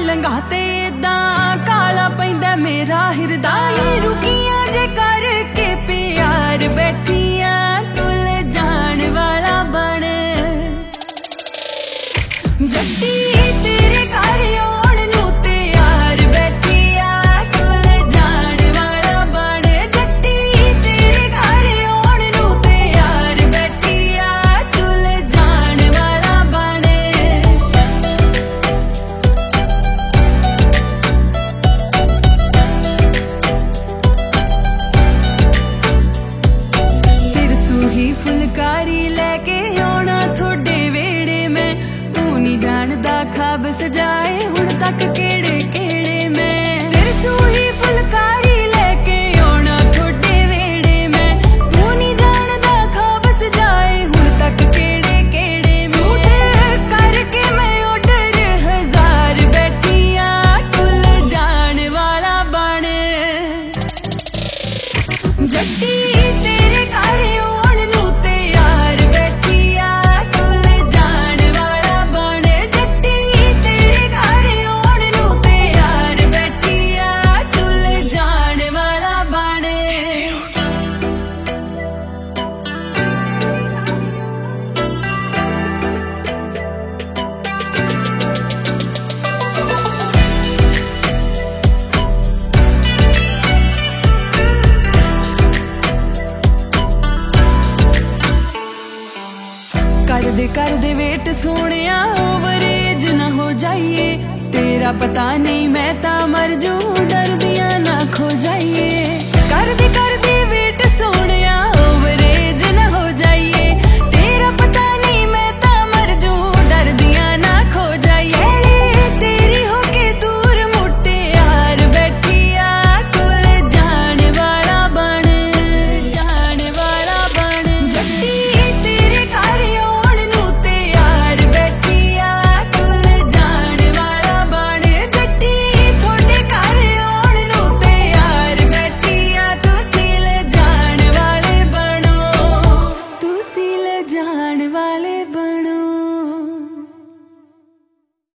लंघाते दा काला पैंदा मेरा हिरदा रुकिया जे करके प्यार बैठिया तुल जान वाला बन जट्टी तेरे घर आउण नूं तैयार बैठिया तुल जान वाला बन जट्टी तेरे घर आउण नूं तैयार बैठिया तुल जान वाला बन सिर सूही फुलकारी लेके आउणा थोड़े वेड़े में तू नहीं जानदा ख्वाब सजाए हुण तक केड़े केड़े में सिर सूही फुलकारी लेके आउणा थोड़े वेड़े में तू नहीं जानदा ख्वाब सजाए हुण तक केड़े केड़े में सूट करके मैं ऑर्डर 1000 बैठिया कुल जान वाला बन जट्टी तेरे घर आउण नूं तैयार बैठिया कुल जान वाला बन जट्टी तेरे घर आउण नूं तैयार बैठिया कुल जान वाला बन कर दे वेट सोनिया ओवरेज ना हो जाइए तेरा पता नहीं मैं ता मर जूं डर दिया ना खो जाइए कर दे वेट सोने